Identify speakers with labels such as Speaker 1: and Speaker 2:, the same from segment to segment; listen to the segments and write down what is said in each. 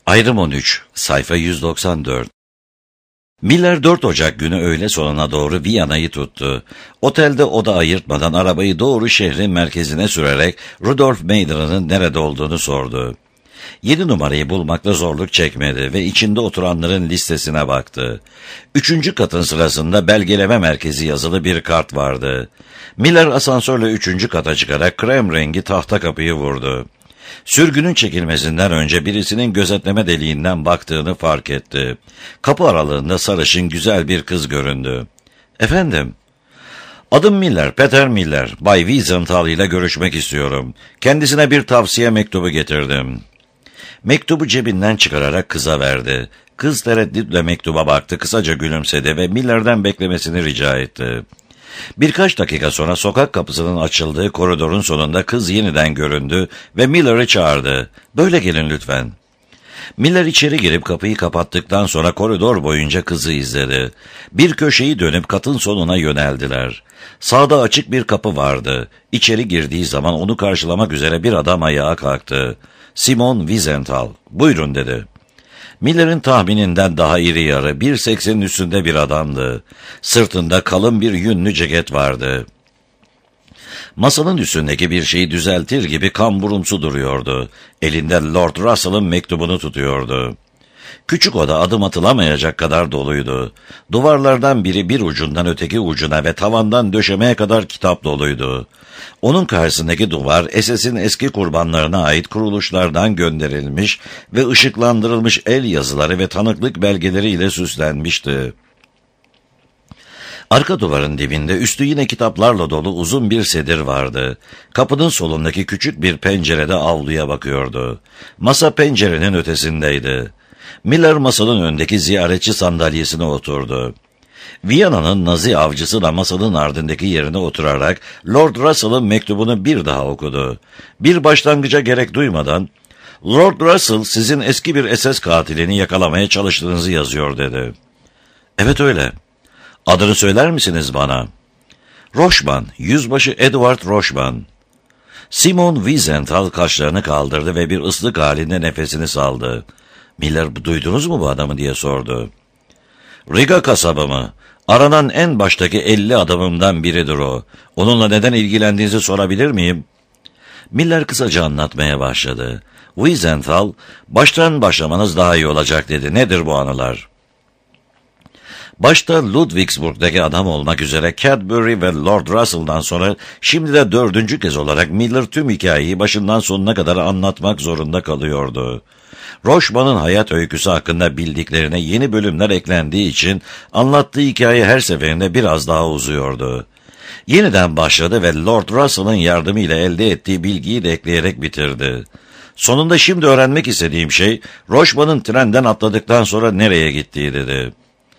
Speaker 1: Ayrım 13, sayfa 194. Miller 4 Ocak günü öğle sonuna doğru Viyana'yı tuttu. Otelde oda ayırtmadan arabayı doğru şehrin merkezine sürerek Rudolf Meydanı'nın nerede olduğunu sordu. 7 numarayı bulmakta zorluk çekmedi ve içinde oturanların listesine baktı. 3. katın sırasında belgeleme merkezi yazılı bir kart vardı. Miller asansörle 3. kata çıkarak krem rengi tahta kapıyı vurdu. Sürgünün çekilmesinden önce birisinin gözetleme deliğinden baktığını fark etti. Kapı aralığında sarışın güzel bir kız göründü. "Efendim?" "Adım Miller, Peter Miller. Bay Wiesenthal ile görüşmek istiyorum. Kendisine bir tavsiye mektubu getirdim." Mektubu cebinden çıkararak kıza verdi. Kız tereddütle mektuba baktı, kısaca gülümsedi ve Miller'den beklemesini rica etti. Birkaç dakika sonra sokak kapısının açıldığı koridorun sonunda kız yeniden göründü ve Miller'ı çağırdı. "Böyle gelin lütfen." Miller içeri girip kapıyı kapattıktan sonra koridor boyunca kızı izledi. Bir köşeyi dönüp katın sonuna yöneldiler. Sağda açık bir kapı vardı. İçeri girdiği zaman onu karşılamak üzere bir adam ayağa kalktı. "Simon Wiesenthal, buyurun," dedi. Miller'in tahmininden daha iri yarı, 1.80'in üstünde bir adamdı. Sırtında kalın bir yünlü ceket vardı. Masanın üstündeki bir şeyi düzeltir gibi kamburumsu duruyordu. Elinde Lord Russell'ın mektubunu tutuyordu. Küçük oda adım atılamayacak kadar doluydu. Duvarlardan biri bir ucundan öteki ucuna ve tavandan döşemeye kadar kitap doluydu. Onun karşısındaki duvar SS'in eski kurbanlarına ait kuruluşlardan gönderilmiş ve ışıklandırılmış el yazıları ve tanıklık belgeleriyle süslenmişti. Arka duvarın dibinde üstü yine kitaplarla dolu uzun bir sedir vardı. Kapının solundaki küçük bir pencerede avluya bakıyordu. Masa pencerenin ötesindeydi. Miller masanın öndeki ziyaretçi sandalyesine oturdu. Viyana'nın Nazi avcısı da masanın ardındaki yerine oturarak Lord Russell'ın mektubunu bir daha okudu. Bir başlangıca gerek duymadan, "Lord Russell sizin eski bir SS katilini yakalamaya çalıştığınızı yazıyor," dedi. "Evet öyle. Adını söyler misiniz bana?" "Rochman, Yüzbaşı Edward Rochman." Simon Wiesenthal kaşlarını kaldırdı ve bir ıslık halinde nefesini saldı. "Miller, duydunuz mu bu adamı?" diye sordu. "Riga kasabı mı? Aranan en baştaki 50 adamımdan biridir o. Onunla neden ilgilendiğinizi sorabilir miyim?" Miller kısaca anlatmaya başladı. Wiesenthal, "Baştan başlamanız daha iyi olacak," dedi. "Nedir bu anılar?" Başta Ludwigsburg'daki adam olmak üzere Cadbury ve Lord Russell'dan sonra şimdi de 4. kez olarak Miller tüm hikayeyi başından sonuna kadar anlatmak zorunda kalıyordu. Rochman'ın hayat öyküsü hakkında bildiklerine yeni bölümler eklendiği için anlattığı hikaye her seferinde biraz daha uzuyordu. Yeniden başladı ve Lord Russell'ın yardımıyla elde ettiği bilgiyi de ekleyerek bitirdi. "Sonunda şimdi öğrenmek istediğim şey, Rochman'ın trenden atladıktan sonra nereye gittiği," dedi.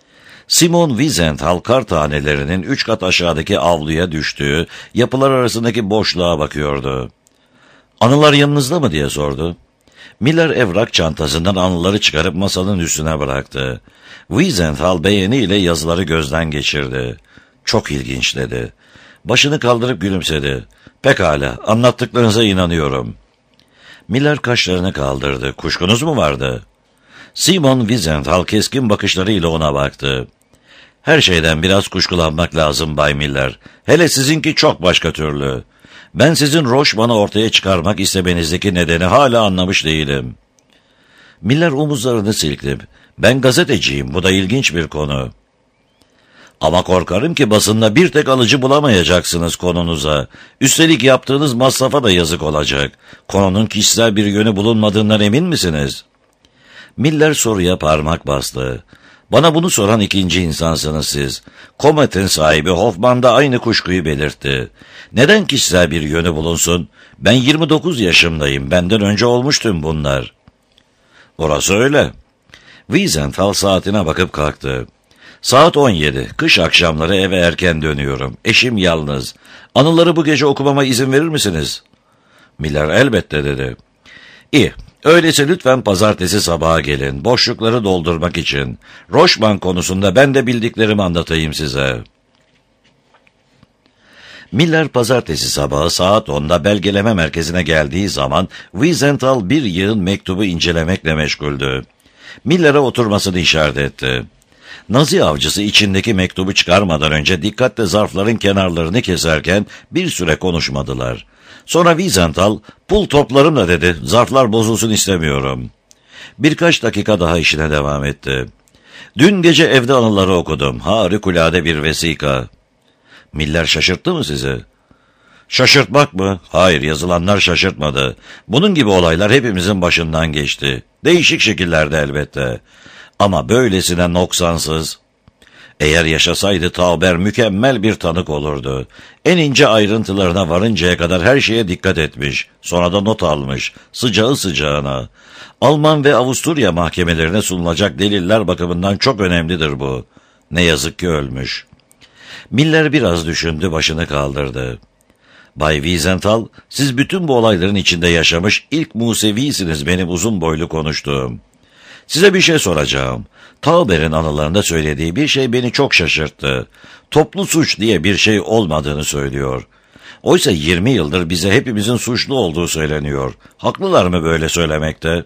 Speaker 1: Simon Wiesenthal kar tanelerinin 3 kat aşağıdaki avluya düştüğü yapılar arasındaki boşluğa bakıyordu. "Anılar yanınızda mı?" diye sordu. Miller evrak çantasından anıları çıkarıp masanın üstüne bıraktı. Wiesenthal beğeniyle yazıları gözden geçirdi. "Çok ilginç," dedi. Başını kaldırıp gülümsedi. "Pekala, anlattıklarınıza inanıyorum." Miller kaşlarını kaldırdı. "Kuşkunuz mu vardı?" Simon Wiesenthal keskin bakışlarıyla ona baktı. "Her şeyden biraz kuşkulanmak lazım Bay Miller. Hele sizinki çok başka türlü. Ben sizin Rochman'ı ortaya çıkarmak istemenizdeki nedeni hala anlamış değilim." Miller omuzlarını silkti. "Ben gazeteciyim, bu da ilginç bir konu. Ama korkarım ki basında bir tek alıcı bulamayacaksınız konunuza. Üstelik yaptığınız masrafa da yazık olacak. Konunun kişisel bir yönü bulunmadığından emin misiniz?" Miller soruya parmak bastı. "Bana bunu soran ikinci insansınız siz. Komet'in sahibi Hoffman da aynı kuşkuyu belirtti. Neden kişisel bir yönü bulunsun? Ben 29 yaşımdayım. Benden önce olmuştum bunlar." "Orası öyle." Wiesenthal saatine bakıp kalktı. "Saat 17. Kış akşamları eve erken dönüyorum. Eşim yalnız. Anıları bu gece okumama izin verir misiniz?" Miller "Elbette," dedi. "İyi. Öyleyse lütfen pazartesi sabaha gelin, boşlukları doldurmak için. Rochman konusunda ben de bildiklerimi anlatayım size." Miller pazartesi sabahı saat 10'da belgeleme merkezine geldiği zaman Wiesenthal bir yığın mektubu incelemekle meşguldü. Miller'e oturmasını işaret etti. Nazi avcısı içindeki mektubu çıkarmadan önce dikkatle zarfların kenarlarını keserken bir süre konuşmadılar. Sonra Wiesenthal, "Pul toplarımla," dedi, "zarflar bozulsun istemiyorum." Birkaç dakika daha işine devam etti. "Dün gece evde anıları okudum. Harikulade bir vesika." "Miller şaşırttı mı sizi?" "Şaşırtmak mı? Hayır, yazılanlar şaşırtmadı. Bunun gibi olaylar hepimizin başından geçti. Değişik şekillerde elbette. Ama böylesine noksansız. Eğer yaşasaydı Tauber mükemmel bir tanık olurdu. En ince ayrıntılarına varıncaya kadar her şeye dikkat etmiş. Sonra da not almış. Sıcağı sıcağına. Alman ve Avusturya mahkemelerine sunulacak deliller bakımından çok önemlidir bu. Ne yazık ki ölmüş." Miller biraz düşündü, başını kaldırdı. "Bay Wiesenthal, siz bütün bu olayların içinde yaşamış ilk Musevisiniz benim uzun boylu konuştuğum. Size bir şey soracağım. Tauber'in anılarında söylediği bir şey beni çok şaşırttı. Toplu suç diye bir şey olmadığını söylüyor. Oysa 20 yıldır bize hepimizin suçlu olduğu söyleniyor. Haklılar mı böyle söylemekte?"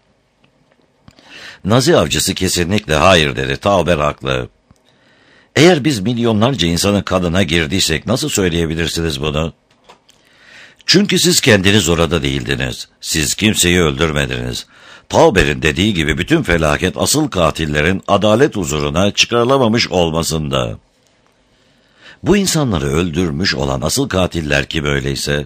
Speaker 1: Nazi avcısı kesinlikle hayır dedi. "Tauber haklı." "Eğer biz milyonlarca insanın kanına girdiysek nasıl söyleyebilirsiniz bunu?" "Çünkü siz kendiniz orada değildiniz. Siz kimseyi öldürmediniz. Tauber'in dediği gibi bütün felaket asıl katillerin adalet huzuruna çıkarılamamış olmasında." "Bu insanları öldürmüş olan asıl katiller kim öyleyse?"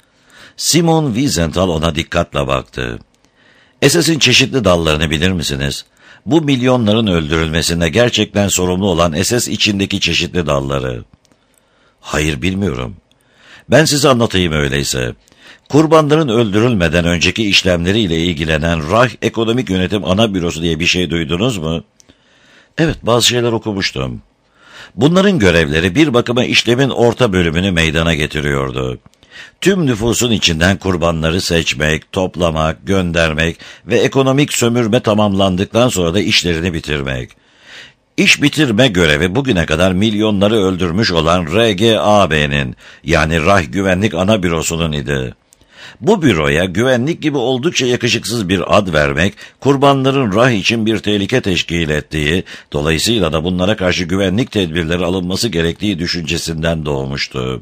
Speaker 1: Simon Wiesenthal ona dikkatle baktı. "SS'in çeşitli dallarını bilir misiniz? Bu milyonların öldürülmesinde gerçekten sorumlu olan SS içindeki çeşitli dalları." "Hayır, bilmiyorum." "Ben size anlatayım öyleyse. Kurbanların öldürülmeden önceki işlemleriyle ilgilenen Reich Ekonomik Yönetim Ana Bürosu diye bir şey duydunuz mu?" "Evet, bazı şeyler okumuştum." Bunların görevleri bir bakıma işlemin orta bölümünü meydana getiriyordu. Tüm nüfusun içinden kurbanları seçmek, toplamak, göndermek ve ekonomik sömürme tamamlandıktan sonra da işlerini bitirmek. İş bitirme görevi bugüne kadar milyonları öldürmüş olan RGAB'nin yani Reich Güvenlik Ana Bürosu'nun idi. Bu büroya güvenlik gibi oldukça yakışıksız bir ad vermek, kurbanların Reich için bir tehlike teşkil ettiği, dolayısıyla da bunlara karşı güvenlik tedbirleri alınması gerektiği düşüncesinden doğmuştu.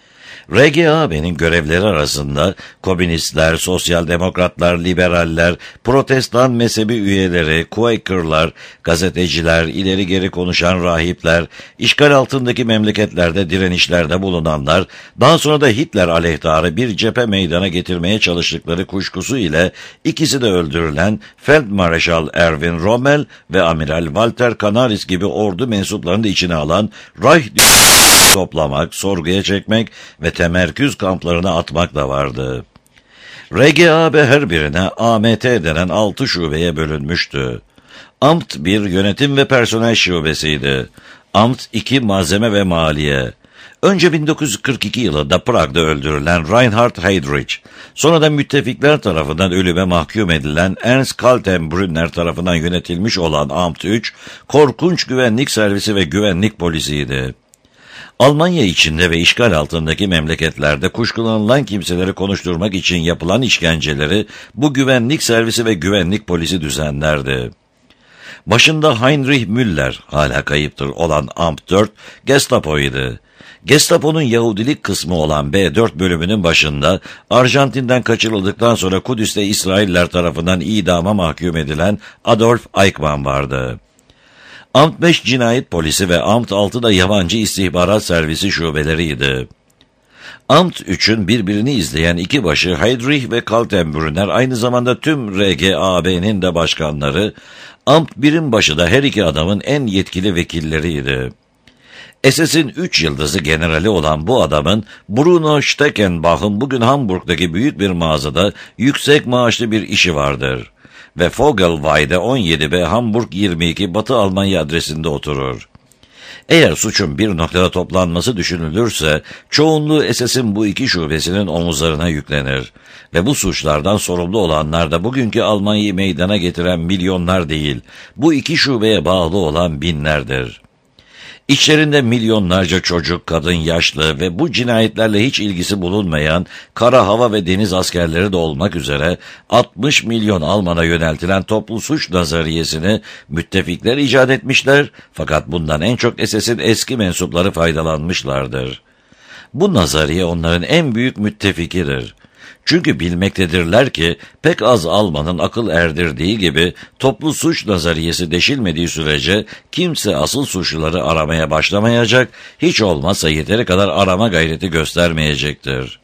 Speaker 1: RGAB'nin görevleri arasında komünistler, sosyal demokratlar, liberaller, protestan mezhebi üyeleri, Quaker'lar, gazeteciler, ileri geri konuşan rahipler, işgal altındaki memleketlerde direnişlerde bulunanlar, daha sonra da Hitler aleyhtarı bir cephe meydana getirmeye çalıştıkları kuşkusu ile ikisi de öldürülen Feldmarschall Erwin Rommel ve Amiral Walter Canaris gibi ordu mensuplarını da içine alan Reich toplamak, sorguya çekmek ve temerküz kamplarına atmak da vardı. RGAB her birine AMT denen 6 şubeye bölünmüştü. Amt 1 yönetim ve personel şubesiydi. Amt 2 malzeme ve maliye. Önce 1942 yılında Prag'da öldürülen Reinhard Heydrich, sonra da müttefikler tarafından ölüme mahkum edilen Ernst Kaltenbrunner tarafından yönetilmiş olan Amt 3, korkunç güvenlik servisi ve güvenlik polisiydi. Almanya içinde ve işgal altındaki memleketlerde kuşkulanılan kimseleri konuşturmak için yapılan işkenceleri bu güvenlik servisi ve güvenlik polisi düzenlerdi. Başında Heinrich Müller, hala kayıptır olan Amt 4, Gestapo'ydu. Gestapo'nun Yahudilik kısmı olan B4 bölümünün başında Arjantin'den kaçırıldıktan sonra Kudüs'te İsrailler tarafından idama mahkum edilen Adolf Eichmann vardı. Amt 5 cinayet polisi ve Amt 6 da yabancı istihbarat servisi şubeleriydi. Amt 3'ün birbirini izleyen iki başı Heydrich ve Kaltenbrunner aynı zamanda tüm RGAB'nin de başkanları, Amt 1'in başı da her iki adamın en yetkili vekilleriydi. SS'in 3 yıldızı generali olan bu adamın Bruno Steckenbach'ın bugün Hamburg'daki büyük bir mağazada yüksek maaşlı bir işi vardır. Ve Vogelweide 17B Hamburg 22 Batı Almanya adresinde oturur. Eğer suçun bir noktada toplanması düşünülürse, çoğunluğu SS'in bu iki şubesinin omuzlarına yüklenir. Ve bu suçlardan sorumlu olanlar da bugünkü Almanya'yı meydana getiren milyonlar değil, bu iki şubeye bağlı olan binlerdir. İçlerinde milyonlarca çocuk, kadın, yaşlı ve bu cinayetlerle hiç ilgisi bulunmayan kara, hava ve deniz askerleri de olmak üzere 60 milyon Alman'a yöneltilen toplu suç nazariyesini müttefikler icat etmişler, fakat bundan en çok SS'in eski mensupları faydalanmışlardır. Bu nazariye onların en büyük müttefikidir. Çünkü bilmektedirler ki pek az Almanın akıl erdirdiği gibi toplu suç nazariyesi deşilmediği sürece kimse asıl suçluları aramaya başlamayacak, hiç olmazsa yeteri kadar arama gayreti göstermeyecektir.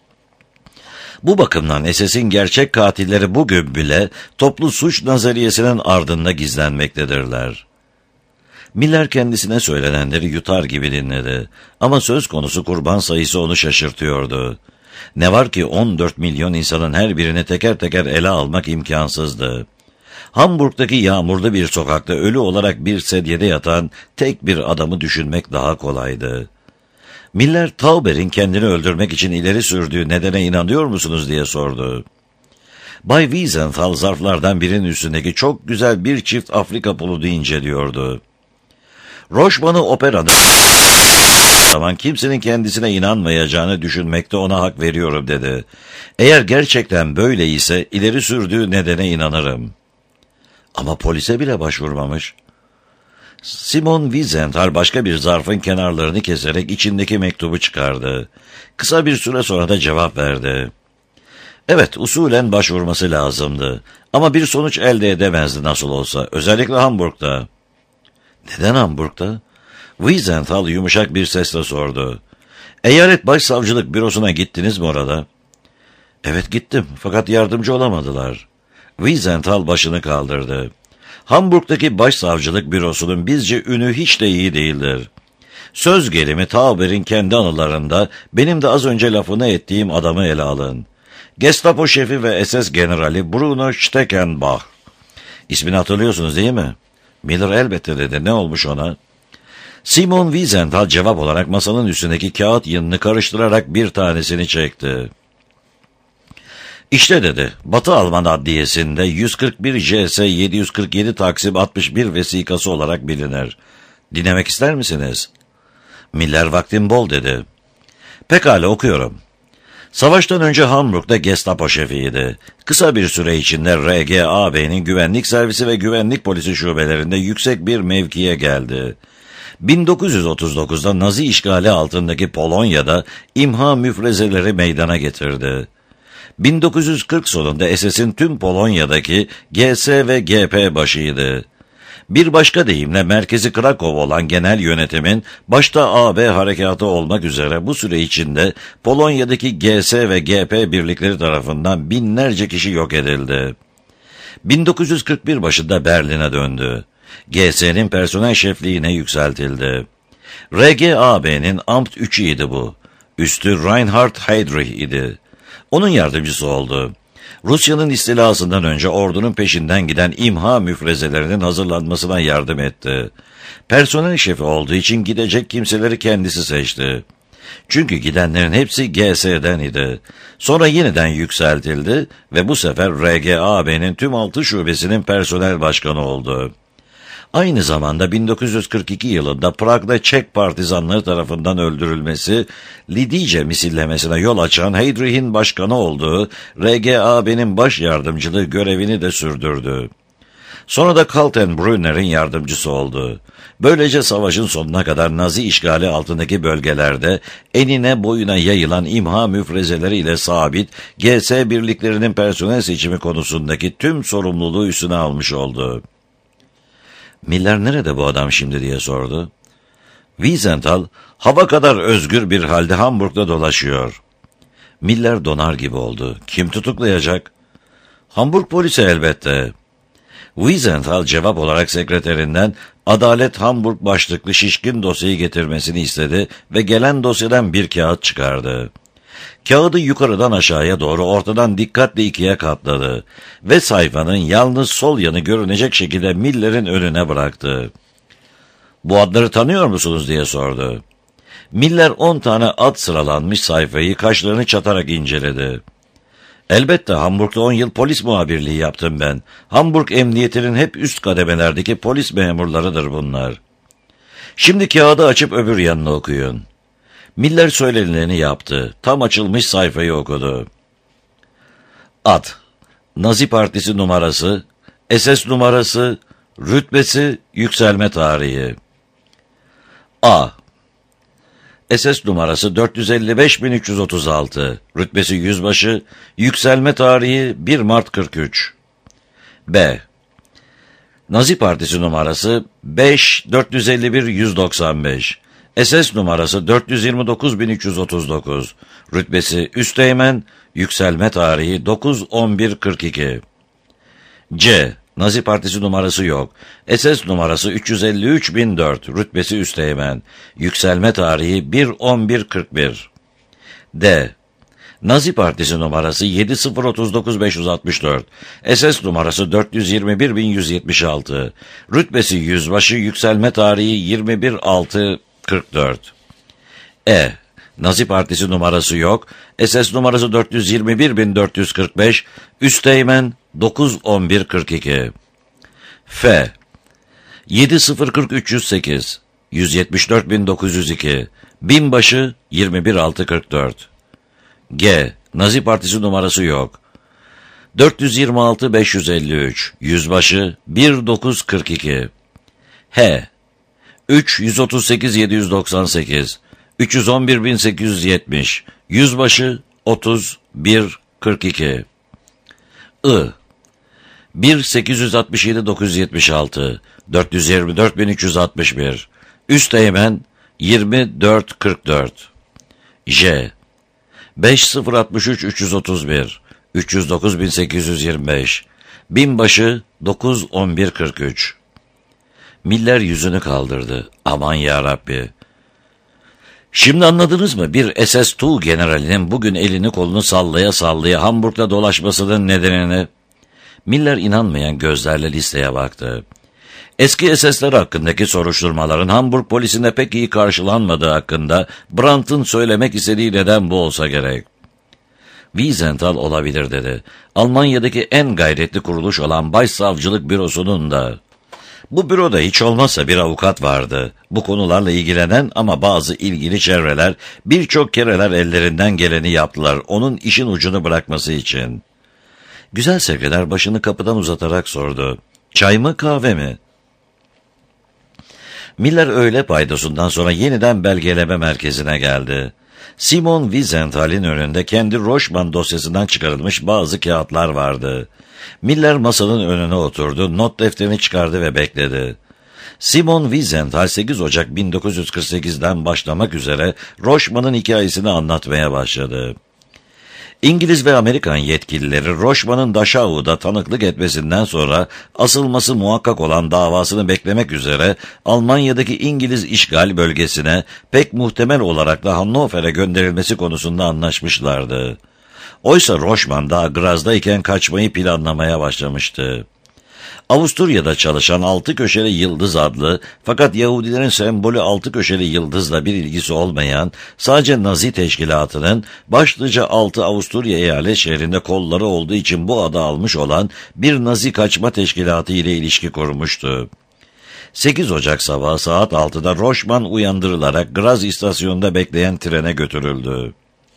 Speaker 1: Bu bakımdan SS'in gerçek katilleri bugün bile toplu suç nazariyesinin ardında gizlenmektedirler. Miller kendisine söylenenleri yutar gibi dinledi ama söz konusu kurban sayısı onu şaşırtıyordu. Ne var ki 14 milyon insanın her birini teker teker ele almak imkansızdı. Hamburg'daki yağmurlu bir sokakta ölü olarak bir sedyede yatan tek bir adamı düşünmek daha kolaydı. Miller, Tauber'in kendini öldürmek için ileri sürdüğü nedene inanıyor musunuz diye sordu. Bay Wiesenthal zarflardan birinin üstündeki çok güzel bir çift Afrika puludu inceliyordu. Rochman'ı operanın zaman kimsenin kendisine inanmayacağını düşünmekte ona hak veriyorum dedi. Eğer gerçekten böyle ise ileri sürdüğü nedene inanırım. Ama polise bile başvurmamış. Simon Wiesenthal başka bir zarfın kenarlarını keserek içindeki mektubu çıkardı. Kısa bir süre sonra da cevap verdi. Evet, usulen başvurması lazımdı. Ama bir sonuç elde edemezdi nasıl olsa. Özellikle Hamburg'da. Neden Hamburg'da? Wiesenthal yumuşak bir sesle sordu. Eyalet Başsavcılık Bürosu'na gittiniz mi orada? Evet, gittim fakat yardımcı olamadılar. Wiesenthal başını kaldırdı. Hamburg'daki Başsavcılık Bürosu'nun bizce ünü hiç de iyi değildir. Söz gelimi Tauber'in kendi anılarında benim de az önce lafını ettiğim adamı ele alın. Gestapo şefi ve SS generali Bruno Steckenbach. İsmini hatırlıyorsunuz değil mi? Miller elbette dedi. Ne olmuş ona? Simon Wiesenthal cevap olarak masanın üstündeki kağıt yığınını karıştırarak bir tanesini çekti. İşte dedi, Batı Alman Adliyesi'nde 141 JS 747 Taksim 61 vesikası olarak bilinir. Dinlemek ister misiniz? Miller vaktim bol dedi. Pekala, okuyorum. Savaştan önce Hamburg'da Gestapo şefiydi. Kısa bir süre içinde RGAB'nin güvenlik servisi ve güvenlik polisi şubelerinde yüksek bir mevkiye geldi. 1939'da Nazi işgali altındaki Polonya'da imha müfrezeleri meydana getirdi. 1940 sonunda SS'in tüm Polonya'daki GS ve GP başıydı. Bir başka deyimle merkezi Krakow olan genel yönetimin başta AB harekatı olmak üzere bu süre içinde Polonya'daki GS ve GP birlikleri tarafından binlerce kişi yok edildi. 1941 başında Berlin'e döndü. GS'nin personel şefliğine yükseltildi. RGAB'nin Amt 3'ü idi bu. Üstü Reinhard Heydrich idi. Onun yardımcısı oldu. Rusya'nın istilasından önce ordunun peşinden giden imha müfrezelerinin hazırlanmasına yardım etti. Personel şefi olduğu için gidecek kimseleri kendisi seçti. Çünkü gidenlerin hepsi GS'den idi. Sonra yeniden yükseltildi ve bu sefer RGAB'nin tüm 6 şubesinin personel başkanı oldu. Aynı zamanda 1942 yılında Prag'da Çek partizanları tarafından öldürülmesi, Lidice misillemesine yol açan Heydrich'in başkanı olduğu RGAB'nin baş yardımcılığı görevini de sürdürdü. Sonra da Kaltenbrunner'in yardımcısı oldu. Böylece savaşın sonuna kadar Nazi işgali altındaki bölgelerde enine boyuna yayılan imha müfrezeleriyle sabit GS birliklerinin personel seçimi konusundaki tüm sorumluluğu üstüne almış oldu. Miller nerede bu adam şimdi diye sordu. Wiesenthal hava kadar özgür bir halde Hamburg'da dolaşıyor. Miller donar gibi oldu. Kim tutuklayacak? Hamburg polisi elbette. Wiesenthal cevap olarak sekreterinden Adalet Hamburg başlıklı şişkin dosyayı getirmesini istedi ve gelen dosyadan bir kağıt çıkardı. Kağıdı yukarıdan aşağıya doğru ortadan dikkatle ikiye katladı ve sayfanın yalnız sol yanı görünecek şekilde Miller'in önüne bıraktı. Bu adları tanıyor musunuz diye sordu. Miller 10 tane ad sıralanmış sayfayı kaşlarını çatarak inceledi. Elbette Hamburg'da 10 yıl polis muhabirliği yaptım ben. Hamburg emniyetinin hep üst kademelerdeki polis memurlarıdır bunlar. Şimdi kağıdı açıp öbür yanını okuyun. Miller söylenileni yaptı. Tam açılmış sayfayı okudu. Ad, Nazi Partisi numarası, SS numarası, rütbesi, yükselme tarihi. A. SS numarası 455.336, rütbesi yüzbaşı, yükselme tarihi 1 Mart 43. B. Nazi Partisi numarası 5.451.195, SS numarası 429.339, rütbesi üsteğmen, yükselme tarihi 9.11.42. C. Nazi Partisi numarası yok. SS numarası 353.004, rütbesi üsteğmen, yükselme tarihi 1.11.41. D. Nazi Partisi numarası 7039564, SS numarası 421.176, rütbesi yüzbaşı, yükselme tarihi 21.6.44. E. Nazi Partisi numarası yok, SS numarası 421.445, üsteğmen 9.11.42. F. 7040308, 174.902, binbaşı 21.644. G. Nazi Partisi numarası yok. 426.553, yüzbaşı 1942. H. 3.138.798, 311.870, yüzbaşı 31.42. I. 1.867.976, 424.361, üsteğmen 24.44. J. 5.063.331, 309.825, binbaşı 9.11.43. Miller yüzünü kaldırdı. Aman yarabbi. Şimdi anladınız mı? Bir SS2 generalinin bugün elini kolunu sallaya sallaya Hamburg'da dolaşmasının nedenini? Miller inanmayan gözlerle listeye baktı. Eski SS'ler hakkındaki soruşturmaların Hamburg polisinde pek iyi karşılanmadığı hakkında Brandt'ın söylemek istediği neden bu olsa gerek. Wiesenthal olabilir dedi. Almanya'daki en gayretli kuruluş olan Başsavcılık Bürosu'nun da. Bu büroda hiç olmazsa bir avukat vardı. Bu konularla ilgilenen ama bazı ilgili çevreler birçok kereler ellerinden geleni yaptılar onun işin ucunu bırakması için. Güzel sekreter başını kapıdan uzatarak sordu. Çay mı kahve mi? Miller öğle paydosundan sonra yeniden belgeleme merkezine geldi. Simon Wiesenthal'in önünde kendi Rochman dosyasından çıkarılmış bazı kağıtlar vardı. Miller masanın önüne oturdu, not defterini çıkardı ve bekledi. Simon Wiesenthal 8 Ocak 1948'den başlamak üzere Rochman'ın hikayesini anlatmaya başladı. İngiliz ve Amerikan yetkilileri Rochman'ın Dachau'da tanıklık etmesinden sonra asılması muhakkak olan davasını beklemek üzere Almanya'daki İngiliz işgal bölgesine pek muhtemel olarak da Hannover'e gönderilmesi konusunda anlaşmışlardı. Oysa Rochman daha Graz'dayken kaçmayı planlamaya başlamıştı. Avusturya'da çalışan 6 köşeli yıldız adlı fakat Yahudilerin sembolü 6 köşeli yıldızla bir ilgisi olmayan sadece Nazi teşkilatının başlıca 6 Avusturya eyalet şehrinde kolları olduğu için bu adı almış olan bir Nazi kaçma teşkilatı ile ilişki kurmuştu. 8 Ocak sabahı saat 6'da Rochman uyandırılarak Graz istasyonunda bekleyen trene götürüldü.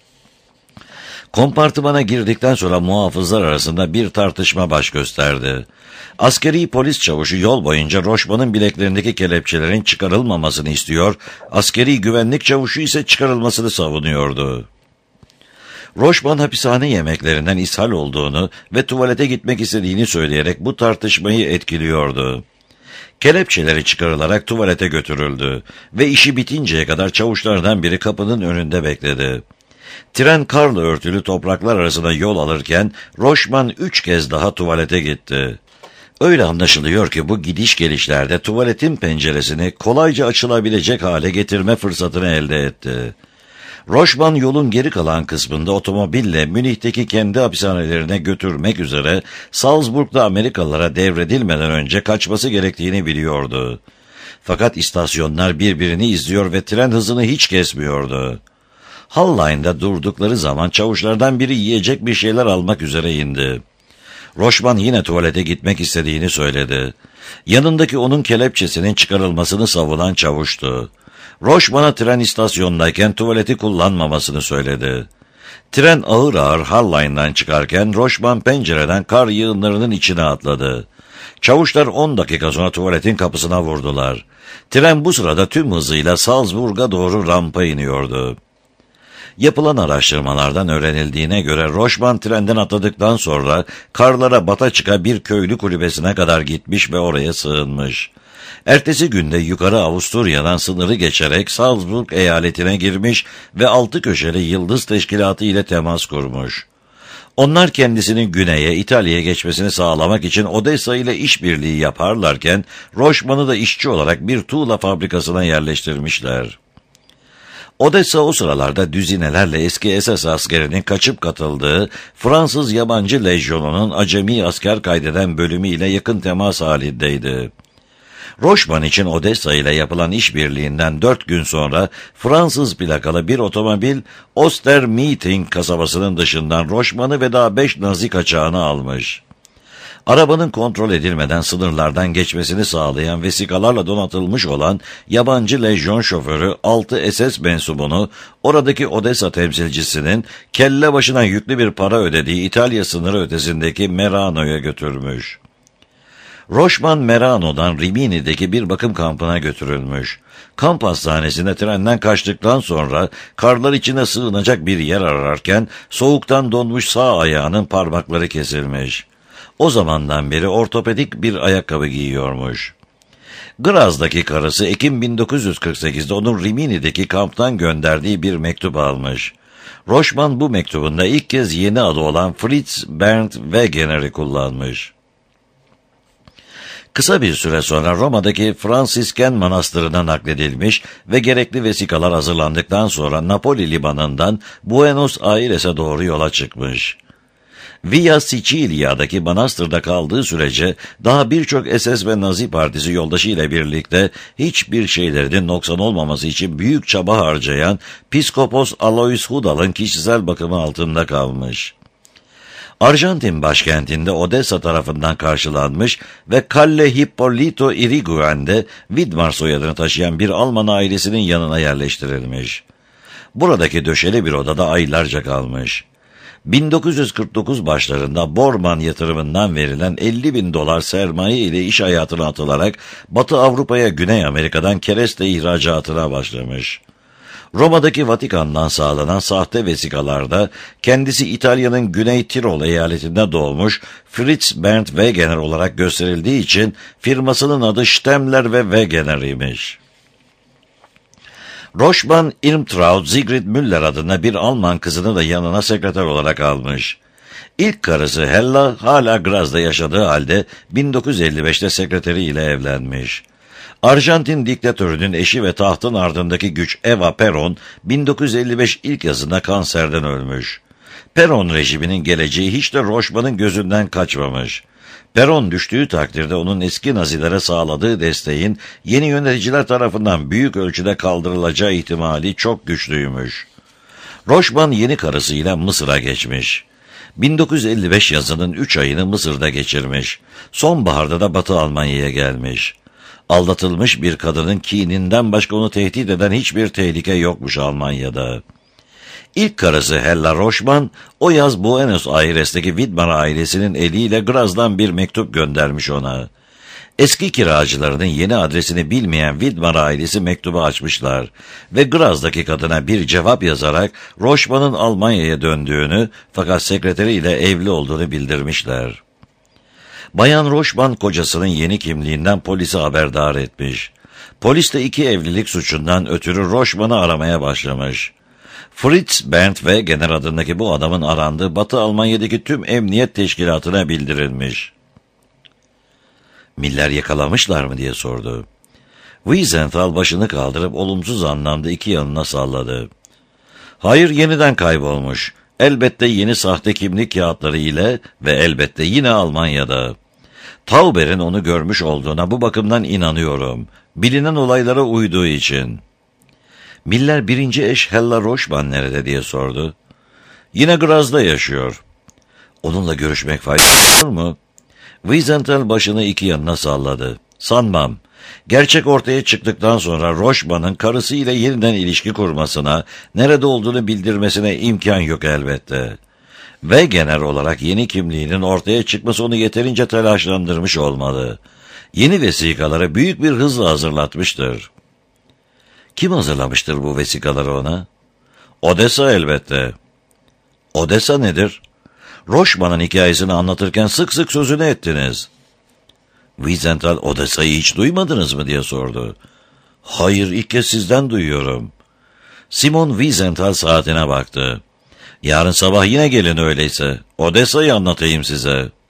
Speaker 1: Kompartımana girdikten sonra muhafızlar arasında bir tartışma baş gösterdi. Askeri polis çavuşu yol boyunca Rochman'ın bileklerindeki kelepçelerin çıkarılmamasını istiyor, askeri güvenlik çavuşu ise çıkarılmasını savunuyordu. Rochman hapishane yemeklerinden ishal olduğunu ve tuvalete gitmek istediğini söyleyerek bu tartışmayı etkiliyordu. Kelepçeleri çıkarılarak tuvalete götürüldü ve işi bitinceye kadar çavuşlardan biri kapının önünde bekledi. Tren karla örtülü topraklar arasında yol alırken Rochman 3 kez daha tuvalete gitti. Öyle anlaşılıyor ki bu gidiş gelişlerde tuvaletin penceresini kolayca açılabilecek hale getirme fırsatını elde etti. Rochman yolun geri kalan kısmında otomobille Münih'teki kendi hapishanelerine götürmek üzere Salzburg'da Amerikalılara devredilmeden önce kaçması gerektiğini biliyordu. Fakat istasyonlar birbirini izliyor ve tren hızını hiç kesmiyordu. Hall Line'da durdukları zaman çavuşlardan biri yiyecek bir şeyler almak üzere indi. Roşman yine tuvalete gitmek istediğini söyledi. Yanındaki onun kelepçesinin çıkarılmasını savunan çavuştu. Roşman'a tren istasyonundayken tuvaleti kullanmamasını söyledi. Tren ağır ağır Hull Line'dan çıkarken Roşman pencereden kar yığınlarının içine atladı. Çavuşlar 10 dakika sonra tuvaletin kapısına vurdular. Tren bu sırada tüm hızıyla Salzburg'a doğru rampa iniyordu. Yapılan araştırmalardan öğrenildiğine göre Roşman trenden atladıktan sonra karlara bata çıka bir köylü kulübesine kadar gitmiş ve oraya sığınmış. Ertesi günde yukarı Avusturya'dan sınırı geçerek Salzburg eyaletine girmiş ve 6 köşeli Yıldız Teşkilatı ile temas kurmuş. Onlar kendisinin güneye, İtalya'ya geçmesini sağlamak için Odessa ile işbirliği yaparlarken Roşman'ı da işçi olarak bir tuğla fabrikasına yerleştirmişler. Odessa o sıralarda düzinelerle eski SS askerinin kaçıp katıldığı Fransız Yabancı Lejyonu'nun acemi asker kaydeden bölümüyle yakın temas halindeydi. Roşman için Odessa ile yapılan işbirliğinden 4 gün sonra Fransız plakalı bir otomobil Ostermeeting kasabasının dışından Roşman'ı ve daha 5 Nazi kaçağını almış. Arabanın kontrol edilmeden sınırlardan geçmesini sağlayan vesikalarla donatılmış olan yabancı lejyon şoförü 6 SS mensubunu oradaki Odessa temsilcisinin kelle başına yüklü bir para ödediği İtalya sınırı ötesindeki Merano'ya götürmüş. Roşman Merano'dan Rimini'deki bir bakım kampına götürülmüş. Kamp hastanesinde trenden kaçtıktan sonra karlar içine sığınacak bir yer ararken soğuktan donmuş sağ ayağının parmakları kesilmiş. O zamandan beri ortopedik bir ayakkabı giyiyormuş. Graz'daki karısı Ekim 1948'de onun Rimini'deki kamptan gönderdiği bir mektup almış. Roşman bu mektubunda ilk kez yeni adı olan Fritz Bernd Wegener'i kullanmış. Kısa bir süre sonra Roma'daki Fransisken Manastırı'na nakledilmiş ve gerekli vesikalar hazırlandıktan sonra Napoli limanından Buenos Aires'e doğru yola çıkmış. Via Sicilya'daki manastırda kaldığı sürece daha birçok SS ve Nazi partisi yoldaşı ile birlikte hiçbir şeylerinin noksan olmaması için büyük çaba harcayan Piskopos Alois Hudal'ın kişisel bakımı altında kalmış. Arjantin başkentinde Odessa tarafından karşılanmış ve Calle Hippolito Irigoyen'de Widmar soyadını taşıyan bir Alman ailesinin yanına yerleştirilmiş. Buradaki döşeli bir odada aylarca kalmış. 1949 başlarında Bormann yatırımından verilen $50.000 sermaye ile iş hayatına atılarak Batı Avrupa'ya Güney Amerika'dan kereste ihracatına başlamış. Roma'daki Vatikan'dan sağlanan sahte vesikalarda kendisi İtalya'nın Güney Tirol eyaletinde doğmuş Fritz Bernd Wegener olarak gösterildiği için firmasının adı Stemmler ve Wegener imiş. Roşman Irmtraut Sigrid Müller adına bir Alman kızını da yanına sekreter olarak almış. İlk karısı Hella hala Graz'da yaşadığı halde 1955'te sekreteriyle evlenmiş. Arjantin diktatörünün eşi ve tahtın ardındaki güç Eva Perón 1955 ilk yazında kanserden ölmüş. Perón rejiminin geleceği hiç de Roşman'ın gözünden kaçmamış. Perón düştüğü takdirde onun eski Nazilere sağladığı desteğin yeni yöneticiler tarafından büyük ölçüde kaldırılacağı ihtimali çok güçlüymüş. Roşman yeni karısıyla Mısır'a geçmiş. 1955 yazının 3 ayını Mısır'da geçirmiş. Sonbaharda da Batı Almanya'ya gelmiş. Aldatılmış bir kadının kininden başka onu tehdit eden hiçbir tehlike yokmuş Almanya'da. İlk karısı Hella Roşman o yaz Buenos Aires'teki Widmar ailesinin eliyle Graz'dan bir mektup göndermiş ona. Eski kiracılarının yeni adresini bilmeyen Widmar ailesi mektubu açmışlar ve Graz'daki kadına bir cevap yazarak Roşman'ın Almanya'ya döndüğünü fakat sekreteriyle evli olduğunu bildirmişler. Bayan Roşman kocasının yeni kimliğinden polisi haberdar etmiş. Polis de 2 evlilik suçundan ötürü Roşman'ı aramaya başlamış. Fritz Bernd Wegener adındaki bu adamın arandığı Batı Almanya'daki tüm emniyet teşkilatına bildirilmiş. Miller yakalamışlar mı diye sordu. Wiesenthal başını kaldırıp olumsuz anlamda 2 yanına salladı. Hayır, yeniden kaybolmuş. Elbette yeni sahte kimlik kağıtları ile ve elbette yine Almanya'da. Tauber'in onu görmüş olduğuna bu bakımdan inanıyorum. Bilinen olaylara uyduğu için. Miller birinci eş Hella Roşman nerede diye sordu. Yine Graz'da yaşıyor. Onunla görüşmek faydalı olur mu? Wiesenthal başını iki yanına salladı. Sanmam. Gerçek ortaya çıktıktan sonra Rochman'ın karısıyla yeniden ilişki kurmasına, nerede olduğunu bildirmesine imkan yok elbette. Ve genel olarak yeni kimliğinin ortaya çıkması onu yeterince telaşlandırmış olmalı. Yeni vesikaları büyük bir hızla hazırlatmıştır. Kim hazırlamıştır bu vesikaları ona? Odessa elbette. Odessa nedir? Rochman'ın hikayesini anlatırken sık sık sözünü ettiniz. Wiesenthal Odessa'yı hiç duymadınız mı diye sordu. Hayır, ilk kez sizden duyuyorum. Simon Wiesenthal saatine baktı. Yarın sabah yine gelin öyleyse. Odessa'yı anlatayım size.